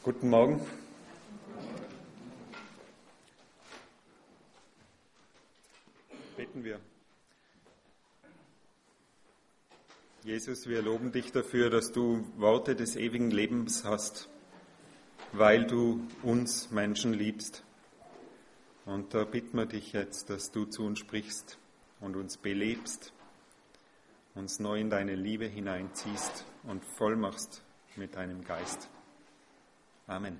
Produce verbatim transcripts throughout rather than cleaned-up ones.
Guten Morgen. Beten wir. Jesus, wir loben dich dafür, dass du Worte des ewigen Lebens hast, weil du uns Menschen liebst. Und da bitten wir dich jetzt, dass du zu uns sprichst und uns belebst, uns neu in deine Liebe hineinziehst und voll machst mit deinem Geist. Amen.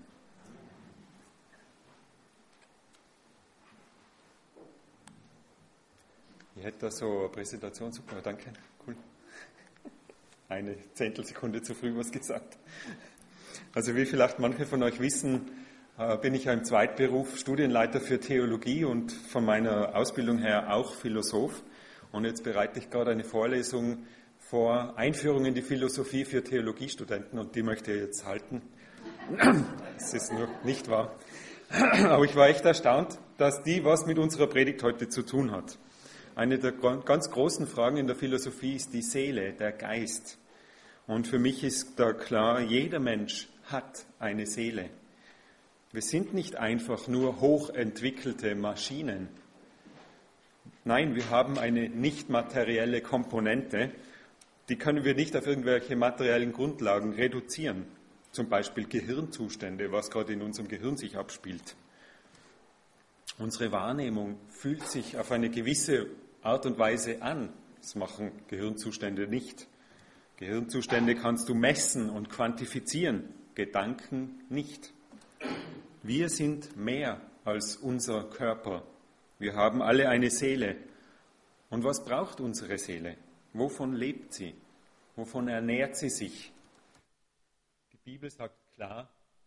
Ich hätte da so eine Präsentation, super, danke, cool. Eine Zehntelsekunde zu früh was gesagt. Also wie vielleicht manche von euch wissen, bin ich ja im Zweitberuf Studienleiter für Theologie und von meiner Ausbildung her auch Philosoph. Und jetzt bereite ich gerade eine Vorlesung vor, Einführung in die Philosophie für Theologiestudenten, und die möchte ich jetzt halten. Das ist nur nicht wahr. Aber ich war echt erstaunt, dass die was mit unserer Predigt heute zu tun hat. Eine der ganz großen Fragen in der Philosophie ist die Seele, der Geist. Und für mich ist da klar, jeder Mensch hat eine Seele. Wir sind nicht einfach nur hochentwickelte Maschinen. Nein, wir haben eine nicht materielle Komponente, die können wir nicht auf irgendwelche materiellen Grundlagen reduzieren. Zum Beispiel Gehirnzustände, was gerade in unserem Gehirn sich abspielt. Unsere Wahrnehmung fühlt sich auf eine gewisse Art und Weise an. Das machen Gehirnzustände nicht. Gehirnzustände kannst du messen und quantifizieren, Gedanken nicht. Wir sind mehr als unser Körper. Wir haben alle eine Seele. Und was braucht unsere Seele? Wovon lebt sie? Wovon ernährt sie sich? Die Bibel sagt klar,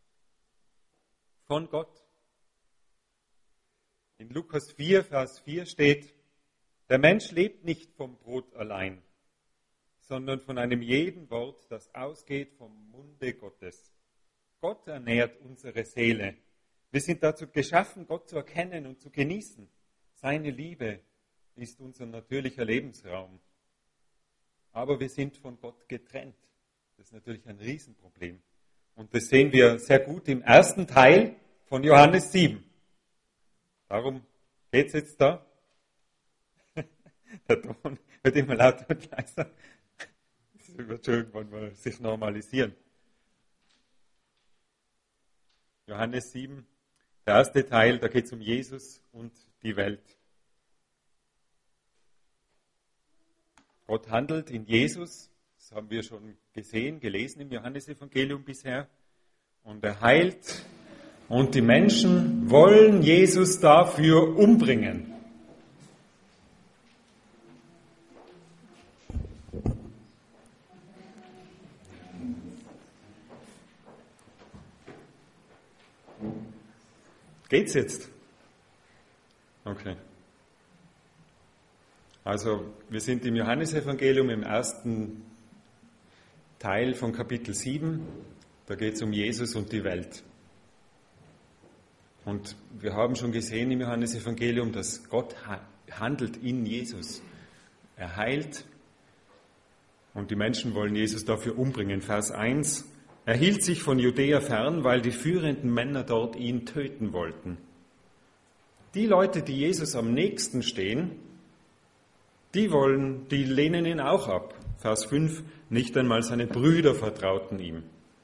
von Gott. In Lukas vier, Vers vier steht, der Mensch lebt nicht vom Brot allein, sondern von einem jeden Wort, das ausgeht vom Munde Gottes. Gott ernährt unsere Seele. Wir sind dazu geschaffen, Gott zu erkennen und zu genießen. Seine Liebe ist unser natürlicher Lebensraum. Aber wir sind von Gott getrennt. Das ist natürlich ein Riesenproblem. Und das sehen wir sehr gut im ersten Teil von Johannes sieben. Darum geht es jetzt da. Der Ton wird immer lauter und leiser. Das wird irgendwann mal sich normalisieren. Johannes sieben, der erste Teil, da geht es um Jesus und die Welt. Gott handelt in Jesus, das haben wir schon gesehen, gelesen im Johannesevangelium bisher, und er heilt, und die Menschen wollen Jesus dafür umbringen. Geht's jetzt? Okay. Also, wir sind im Johannesevangelium im ersten Teil von Kapitel sieben. Da geht es um Jesus und die Welt. Und wir haben schon gesehen im Johannesevangelium, dass Gott handelt in Jesus. Er heilt und die Menschen wollen Jesus dafür umbringen. Vers eins. Er hielt sich von Judäa fern, weil die führenden Männer dort ihn töten wollten. Die Leute, die Jesus am nächsten stehen, die wollen, die lehnen ihn auch ab. Vers fünf, nicht einmal seine Brüder vertrauten ihm.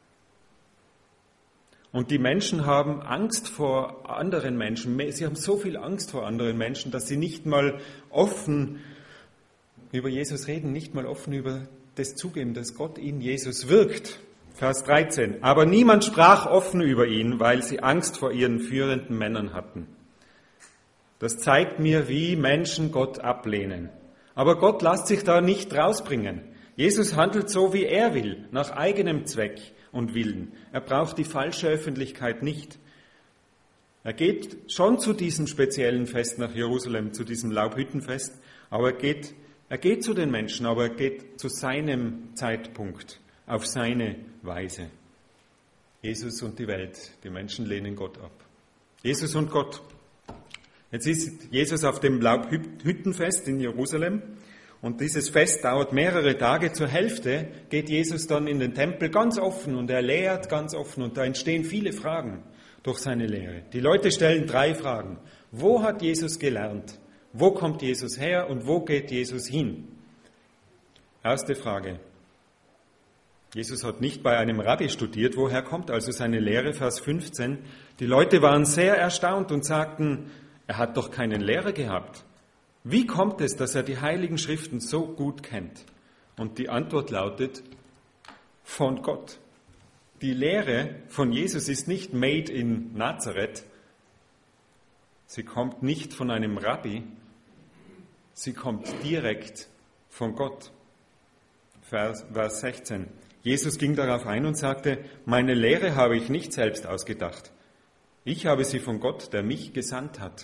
Und die Menschen haben Angst vor anderen Menschen. Sie haben so viel Angst vor anderen Menschen, dass sie nicht mal offen über Jesus reden, nicht mal offen über das zugeben, dass Gott in Jesus wirkt. Vers dreizehn. Aber niemand sprach offen über ihn, weil sie Angst vor ihren führenden Männern hatten. Das zeigt mir, wie Menschen Gott ablehnen. Aber Gott lässt sich da nicht rausbringen. Jesus handelt so, wie er will, nach eigenem Zweck und Willen. Er braucht die falsche Öffentlichkeit nicht. Er geht schon zu diesem speziellen Fest nach Jerusalem, zu diesem Laubhüttenfest, aber er geht, er geht zu den Menschen, aber er geht zu seinem Zeitpunkt, auf seine Weise. Jesus und die Welt, die Menschen lehnen Gott ab. Jesus und Gott. Jetzt ist Jesus auf dem Laubhüttenfest in Jerusalem Und dieses Fest dauert mehrere Tage. Zur Hälfte geht Jesus dann in den Tempel ganz offen und er lehrt ganz offen. Und da entstehen viele Fragen durch seine Lehre. Die Leute stellen drei Fragen. Wo hat Jesus gelernt? Wo kommt Jesus her und wo geht Jesus hin? Erste Frage. Jesus hat nicht bei einem Rabbi studiert. Woher kommt also seine Lehre? Vers fünfzehn. Die Leute waren sehr erstaunt und sagten, er hat doch keinen Lehrer gehabt. Wie kommt es, dass er die Heiligen Schriften so gut kennt? Und die Antwort lautet, von Gott. Die Lehre von Jesus ist nicht made in Nazareth. Sie kommt nicht von einem Rabbi. Sie kommt direkt von Gott. Vers, Vers sechzehn. Jesus ging darauf ein und sagte, meine Lehre habe ich nicht selbst ausgedacht. Ich habe sie von Gott, der mich gesandt hat.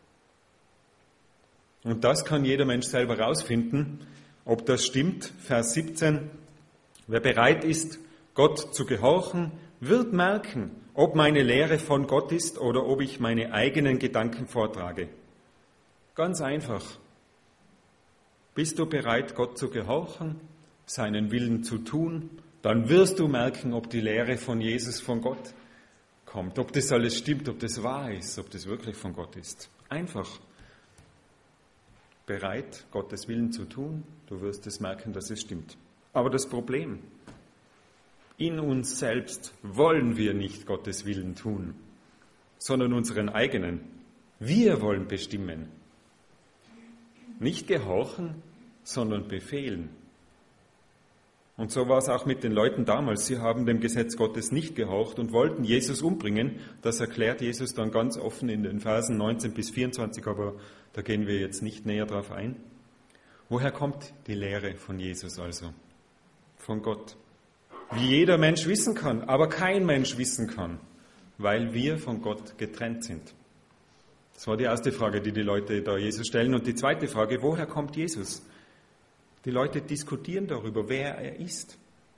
Und das kann jeder Mensch selber rausfinden, ob das stimmt. Vers siebzehn. Wer bereit ist, Gott zu gehorchen, wird merken, ob meine Lehre von Gott ist oder ob ich meine eigenen Gedanken vortrage. Ganz einfach. Bist du bereit, Gott zu gehorchen, seinen Willen zu tun, dann wirst du merken, ob die Lehre von Jesus von Gott kommt, ob das alles stimmt, ob das wahr ist, ob das wirklich von Gott ist. Einfach. Bereit, Gottes Willen zu tun, du wirst es merken, dass es stimmt. Aber das Problem, in uns selbst wollen wir nicht Gottes Willen tun, sondern unseren eigenen. Wir wollen bestimmen. Nicht gehorchen, sondern befehlen. Und so war es auch mit den Leuten damals. Sie haben dem Gesetz Gottes nicht gehorcht und wollten Jesus umbringen. Das erklärt Jesus dann ganz offen in den Versen neunzehn bis vierundzwanzig, aber da gehen wir jetzt nicht näher drauf ein. Woher kommt die Lehre von Jesus also? Von Gott. Wie jeder Mensch wissen kann, aber kein Mensch wissen kann, weil wir von Gott getrennt sind. Das war die erste Frage, die die Leute da Jesus stellen. Und die zweite Frage, woher kommt Jesus? Die Leute diskutieren darüber, wer er ist.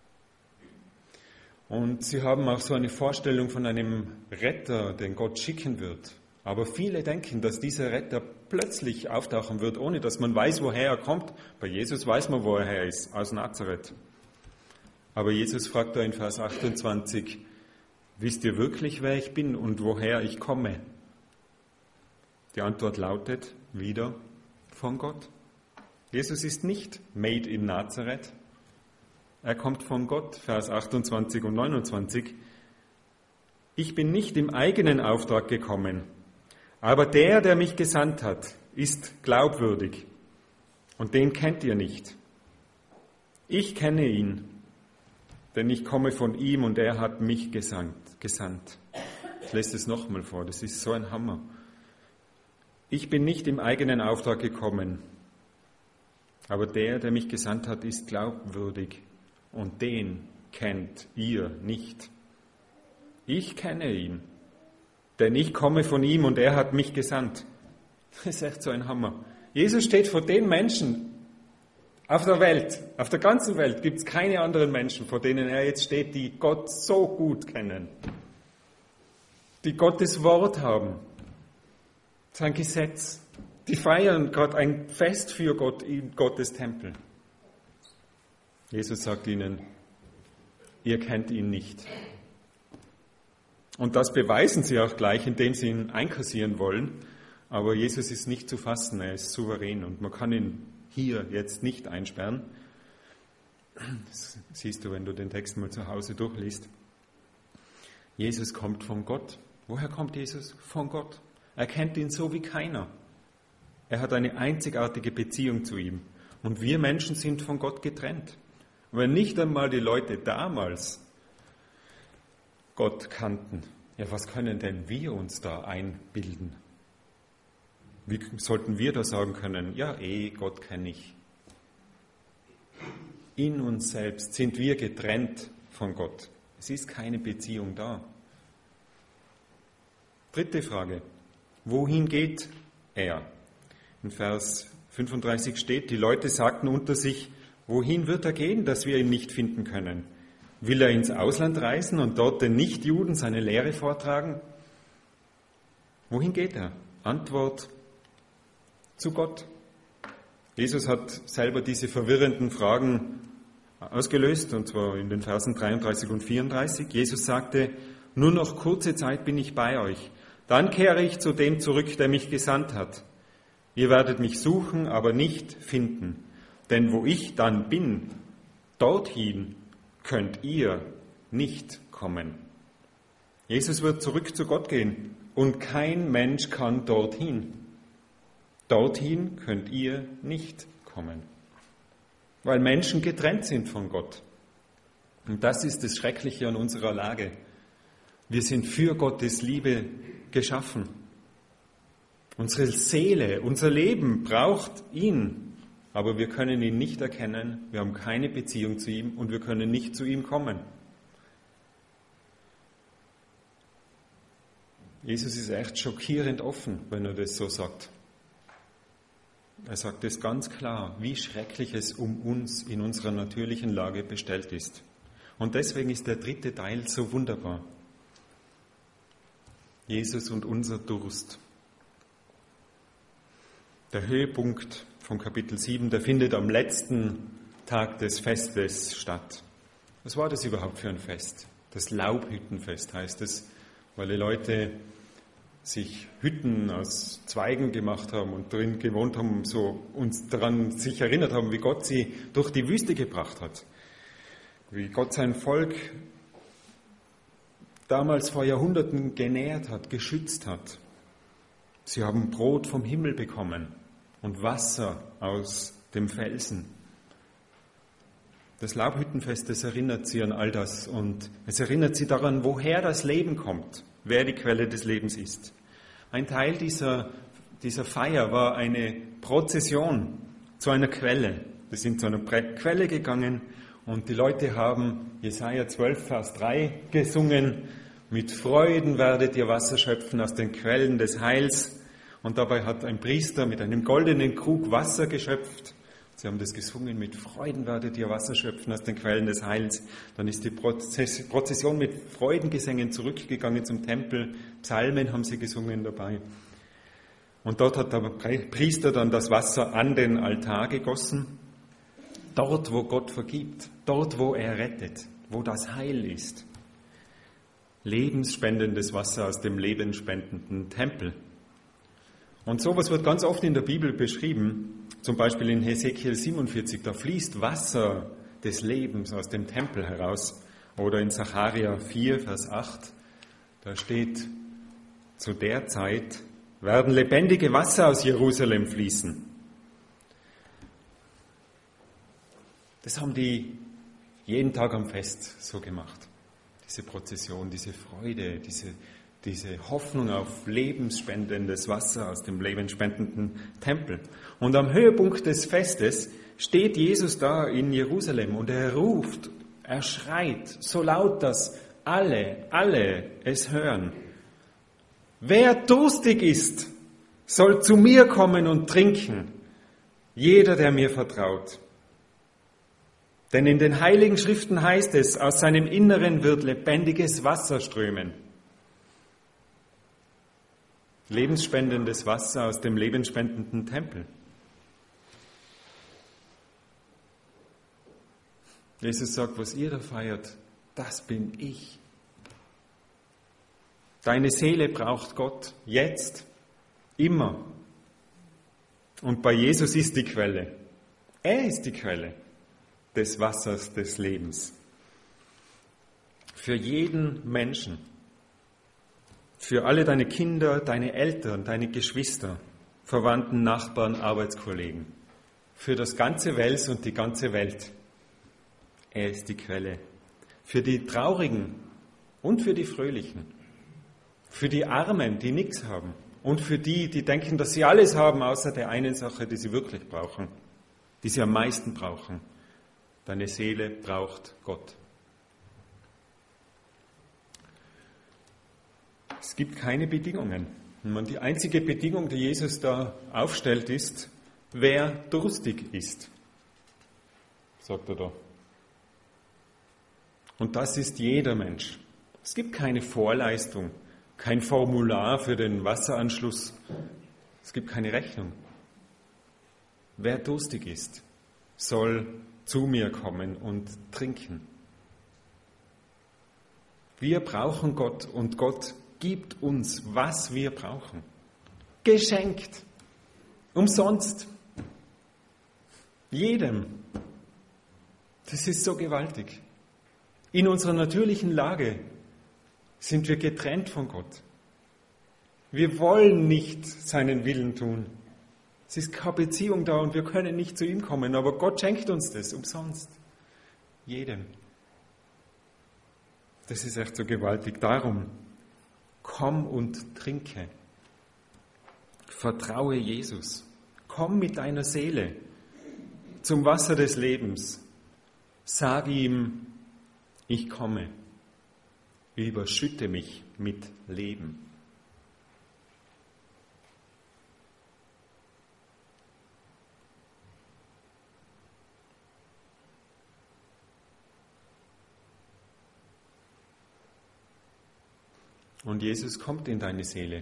Und sie haben auch so eine Vorstellung von einem Retter, den Gott schicken wird. Aber viele denken, dass dieser Retter plötzlich auftauchen wird, ohne dass man weiß, woher er kommt. Bei Jesus weiß man, wo er her ist, aus Nazareth. Aber Jesus fragt da in Vers achtundzwanzig, wisst ihr wirklich, wer ich bin und woher ich komme? Die Antwort lautet wieder von Gott. Jesus ist nicht made in Nazareth. Er kommt von Gott, Vers achtundzwanzig und neunundzwanzig. Ich bin nicht im eigenen Auftrag gekommen, aber der, der mich gesandt hat, ist glaubwürdig und den kennt ihr nicht. Ich kenne ihn, denn ich komme von ihm und er hat mich gesandt. gesandt. Ich lese es nochmal vor, das ist so ein Hammer. Ich bin nicht im eigenen Auftrag gekommen, aber der, der mich gesandt hat, ist glaubwürdig und den kennt ihr nicht. Ich kenne ihn, denn ich komme von ihm und er hat mich gesandt. Das ist echt so ein Hammer. Jesus steht vor den Menschen auf der Welt, auf der ganzen Welt gibt es keine anderen Menschen, vor denen er jetzt steht, die Gott so gut kennen, die Gottes Wort haben, sein Gesetz. Die feiern gerade ein Fest für Gott in Gottes Tempel. Jesus sagt ihnen, ihr kennt ihn nicht. Und das beweisen sie auch gleich, indem sie ihn einkassieren wollen. Aber Jesus ist nicht zu fassen, er ist souverän und man kann ihn hier jetzt nicht einsperren. Das siehst du, wenn du den Text mal zu Hause durchliest. Jesus kommt von Gott. Woher kommt Jesus? Von Gott. Er kennt ihn so wie keiner. Er hat eine einzigartige Beziehung zu ihm. Und wir Menschen sind von Gott getrennt. Und wenn nicht einmal die Leute damals Gott kannten, ja, was können denn wir uns da einbilden? Wie sollten wir da sagen können, ja, eh, Gott kenne ich. In uns selbst sind wir getrennt von Gott. Es ist keine Beziehung da. Dritte Frage, wohin geht er? In Vers fünfunddreißig steht, die Leute sagten unter sich, wohin wird er gehen, dass wir ihn nicht finden können? Will er ins Ausland reisen und dort den Nichtjuden seine Lehre vortragen? Wohin geht er? Antwort, zu Gott. Jesus hat selber diese verwirrenden Fragen ausgelöst, und zwar in den Versen dreiunddreißig und vierunddreißig. Jesus sagte, nur noch kurze Zeit bin ich bei euch, dann kehre ich zu dem zurück, der mich gesandt hat. Ihr werdet mich suchen, aber nicht finden, denn wo ich dann bin, dorthin könnt ihr nicht kommen. Jesus wird zurück zu Gott gehen und kein Mensch kann dorthin. Dorthin könnt ihr nicht kommen, weil Menschen getrennt sind von Gott. Und das ist das Schreckliche an unserer Lage. Wir sind für Gottes Liebe geschaffen. Unsere Seele, unser Leben braucht ihn, aber wir können ihn nicht erkennen, wir haben keine Beziehung zu ihm und wir können nicht zu ihm kommen. Jesus ist echt schockierend offen, wenn er das so sagt. Er sagt es ganz klar, wie schrecklich es um uns in unserer natürlichen Lage bestellt ist. Und deswegen ist der dritte Teil so wunderbar. Jesus und unser Durst. Der Höhepunkt von Kapitel sieben, der findet am letzten Tag des Festes statt. Was war das überhaupt für ein Fest? Das Laubhüttenfest heißt es, weil die Leute sich Hütten aus Zweigen gemacht haben und drin gewohnt haben, so uns daran sich erinnert haben, wie Gott sie durch die Wüste gebracht hat. Wie Gott sein Volk damals vor Jahrhunderten genährt hat, geschützt hat. Sie haben Brot vom Himmel bekommen und Wasser aus dem Felsen. Das Laubhüttenfest, das erinnert sie an all das und es erinnert sie daran, woher das Leben kommt, wer die Quelle des Lebens ist. Ein Teil dieser, dieser Feier war eine Prozession zu einer Quelle. Wir sind zu einer Quelle gegangen und die Leute haben Jesaja zwölf, Vers drei gesungen. Mit Freuden werdet ihr Wasser schöpfen aus den Quellen des Heils. Und dabei hat ein Priester mit einem goldenen Krug Wasser geschöpft. Sie haben das gesungen, mit Freuden werdet ihr Wasser schöpfen aus den Quellen des Heils. Dann ist die Prozession mit Freudengesängen zurückgegangen zum Tempel. Psalmen haben sie gesungen dabei. Und dort hat der Priester dann das Wasser an den Altar gegossen. Dort, wo Gott vergibt, dort, wo er rettet, wo das Heil ist. Lebensspendendes Wasser aus dem lebensspendenden Tempel. Und sowas wird ganz oft in der Bibel beschrieben. Zum Beispiel in Hesekiel siebenundvierzig, da fließt Wasser des Lebens aus dem Tempel heraus. Oder in Sacharja vier, Vers acht, da steht, zu der Zeit werden lebendige Wasser aus Jerusalem fließen. Das haben die jeden Tag am Fest so gemacht. Diese Prozession, diese Freude, diese, diese Hoffnung auf lebensspendendes Wasser aus dem lebensspendenden Tempel. Und am Höhepunkt des Festes steht Jesus da in Jerusalem und er ruft, er schreit so laut, dass alle, alle es hören. Wer durstig ist, soll zu mir kommen und trinken, jeder, der mir vertraut. Denn in den Heiligen Schriften heißt es, aus seinem Inneren wird lebendiges Wasser strömen. Lebensspendendes Wasser aus dem lebensspendenden Tempel. Jesus sagt, was ihr da feiert, das bin ich. Deine Seele braucht Gott jetzt, immer. Und bei Jesus ist die Quelle. Er ist die Quelle des Wassers des Lebens. Für jeden Menschen. Für alle deine Kinder, deine Eltern, deine Geschwister, Verwandten, Nachbarn, Arbeitskollegen. Für das ganze Wels und die ganze Welt. Er ist die Quelle. Für die Traurigen und für die Fröhlichen. Für die Armen, die nichts haben. Und für die, die denken, dass sie alles haben, außer der einen Sache, die sie wirklich brauchen. Die sie am meisten brauchen. Deine Seele braucht Gott. Es gibt keine Bedingungen. Und die einzige Bedingung, die Jesus da aufstellt, ist, wer durstig ist, sagt er da. Und das ist jeder Mensch. Es gibt keine Vorleistung, kein Formular für den Wasseranschluss. Es gibt keine Rechnung. wer durstig ist, soll zu mir kommen und trinken. Wir brauchen Gott und Gott gibt uns, was wir brauchen. Geschenkt. Umsonst. Jedem. Das ist so gewaltig. In unserer natürlichen Lage sind wir getrennt von Gott. Wir wollen nicht seinen Willen tun. Es ist keine Beziehung da und wir können nicht zu ihm kommen, aber Gott schenkt uns das umsonst. Jedem. Das ist echt so gewaltig. Darum, komm und trinke. Vertraue Jesus. Komm mit deiner Seele zum Wasser des Lebens. Sag ihm, ich komme. Überschütte mich mit Leben. Und Jesus kommt in deine Seele.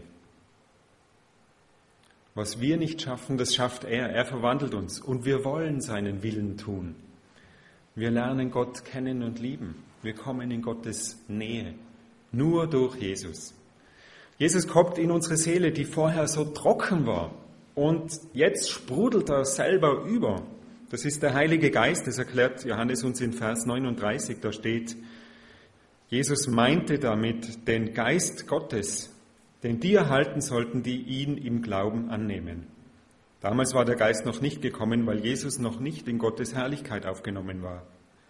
Was wir nicht schaffen, das schafft er. Er verwandelt uns und wir wollen seinen Willen tun. Wir lernen Gott kennen und lieben. Wir kommen in Gottes Nähe. Nur durch Jesus. Jesus kommt in unsere Seele, die vorher so trocken war. Und jetzt sprudelt er selber über. Das ist der Heilige Geist, das erklärt Johannes uns in Vers neununddreißig. Da steht, Jesus meinte damit den Geist Gottes, den die erhalten sollten, die ihn im Glauben annehmen. Damals war der Geist noch nicht gekommen, weil Jesus noch nicht in Gottes Herrlichkeit aufgenommen war.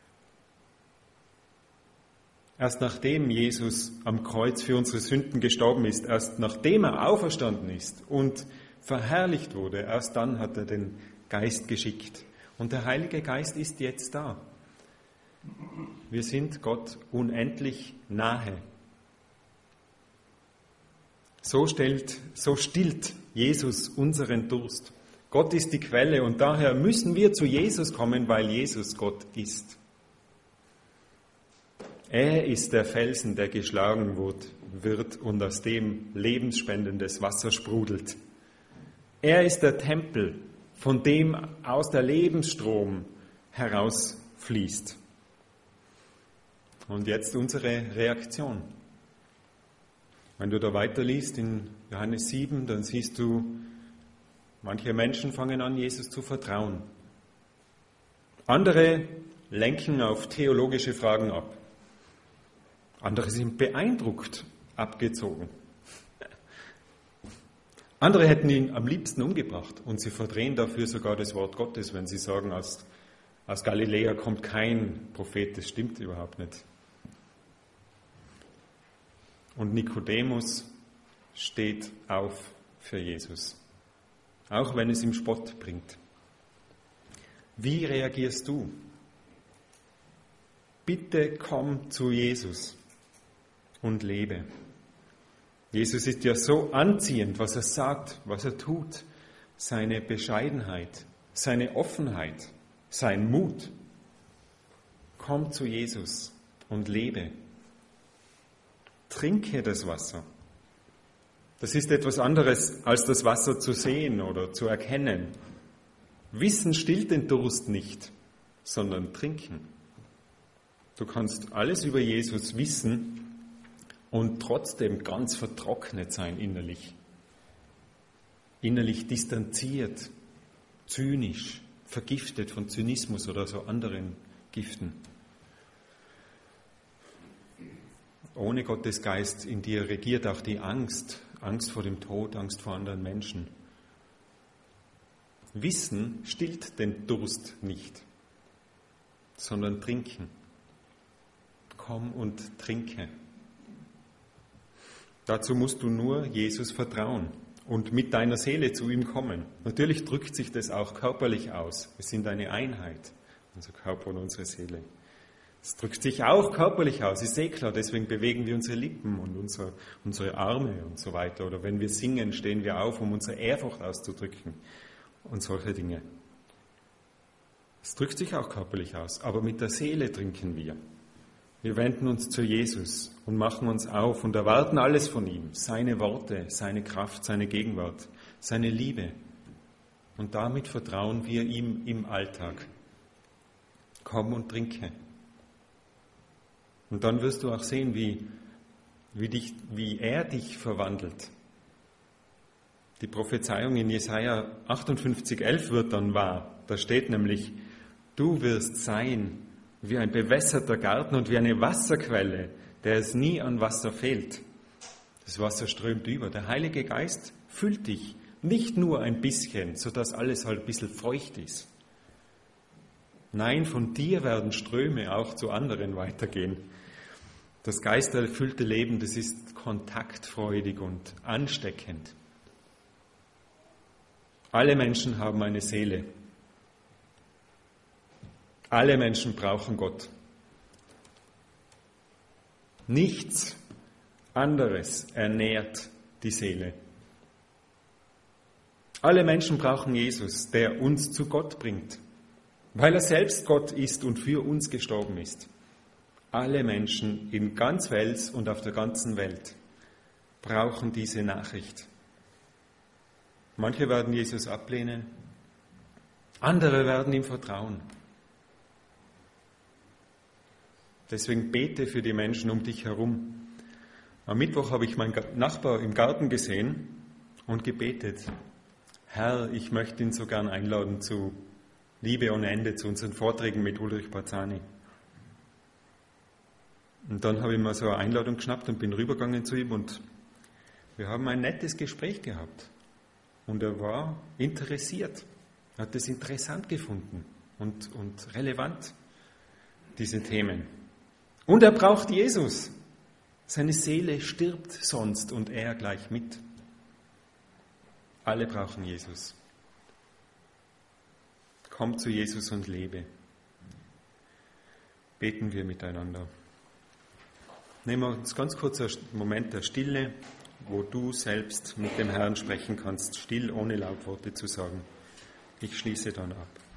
Erst nachdem Jesus am Kreuz für unsere Sünden gestorben ist, erst nachdem er auferstanden ist und verherrlicht wurde, erst dann hat er den Geist geschickt. Und der Heilige Geist ist jetzt da. Wir sind Gott unendlich nahe. So stellt, so stillt Jesus unseren Durst. Gott ist die Quelle und daher müssen wir zu Jesus kommen, weil Jesus Gott ist. Er ist der Felsen, der geschlagen wird und aus dem lebensspendendes Wasser sprudelt. Er ist der Tempel, von dem aus der Lebensstrom herausfließt. Und jetzt unsere Reaktion. Wenn du da weiterliest in Johannes sieben, dann siehst du, manche Menschen fangen an, Jesus zu vertrauen. Andere lenken auf theologische Fragen ab. Andere sind beeindruckt abgezogen. Andere hätten ihn am liebsten umgebracht und sie verdrehen dafür sogar das Wort Gottes, wenn sie sagen, aus, aus Galiläa kommt kein Prophet, das stimmt überhaupt nicht. Und Nikodemus steht auf für Jesus, auch wenn es ihm Spott bringt. Wie reagierst du? Bitte komm zu Jesus und lebe. Jesus ist ja so anziehend, was er sagt, was er tut, seine Bescheidenheit, seine Offenheit, sein Mut. Komm zu Jesus und lebe. Trinke das Wasser. Das ist etwas anderes, als das Wasser zu sehen oder zu erkennen. Wissen stillt den Durst nicht, sondern trinken. Du kannst alles über Jesus wissen und trotzdem ganz vertrocknet sein innerlich. Innerlich distanziert, zynisch, vergiftet von Zynismus oder so anderen Giften. Ohne Gottes Geist in dir regiert auch die Angst, Angst vor dem Tod, Angst vor anderen Menschen. Wissen stillt den Durst nicht, sondern trinken. Komm und trinke. Dazu musst du nur Jesus vertrauen und mit deiner Seele zu ihm kommen. Natürlich drückt sich das auch körperlich aus. Wir sind eine Einheit, unser Körper und unsere Seele. Es drückt sich auch körperlich aus, ist eh klar, deswegen bewegen wir unsere Lippen und unsere, unsere Arme und so weiter. Oder wenn wir singen, stehen wir auf, um unsere Ehrfurcht auszudrücken und solche Dinge. Es drückt sich auch körperlich aus, aber mit der Seele trinken wir. Wir wenden uns zu Jesus und machen uns auf und erwarten alles von ihm. Seine Worte, seine Kraft, seine Gegenwart, seine Liebe. Und damit vertrauen wir ihm im Alltag. Komm und trinke. Und dann wirst du auch sehen, wie, wie, dich, wie er dich verwandelt. Die Prophezeiung in Jesaja achtundfünfzig, elf wird dann wahr. Da steht nämlich, du wirst sein wie ein bewässerter Garten und wie eine Wasserquelle, der es nie an Wasser fehlt. Das Wasser strömt über. Der Heilige Geist füllt dich nicht nur ein bisschen, sodass alles halt ein bisschen feucht ist. Nein, von dir werden Ströme auch zu anderen weitergehen. Das geisterfüllte Leben, das ist kontaktfreudig und ansteckend. Alle Menschen haben eine Seele. Alle Menschen brauchen Gott. Nichts anderes ernährt die Seele. Alle Menschen brauchen Jesus, der uns zu Gott bringt, weil er selbst Gott ist und für uns gestorben ist. Alle Menschen in ganz Wels und auf der ganzen Welt brauchen diese Nachricht. Manche werden Jesus ablehnen, andere werden ihm vertrauen. Deswegen bete für die Menschen um dich herum. Am Mittwoch habe ich meinen Nachbar im Garten gesehen und gebetet. Herr, ich möchte ihn so gern einladen zu Liebe ohne Ende, zu unseren Vorträgen mit Ulrich Barzani. Und dann habe ich mir so eine Einladung geschnappt und bin rübergegangen zu ihm und wir haben ein nettes Gespräch gehabt. Und er war interessiert, hat es interessant gefunden und, und relevant, diese Themen. Und er braucht Jesus. Seine Seele stirbt sonst und er gleich mit. Alle brauchen Jesus. Komm zu Jesus und lebe. Beten wir miteinander. Nehmen wir uns ganz kurz einen Moment der Stille, wo du selbst mit dem Herrn sprechen kannst, still, ohne Lautworte zu sagen. Ich schließe dann ab.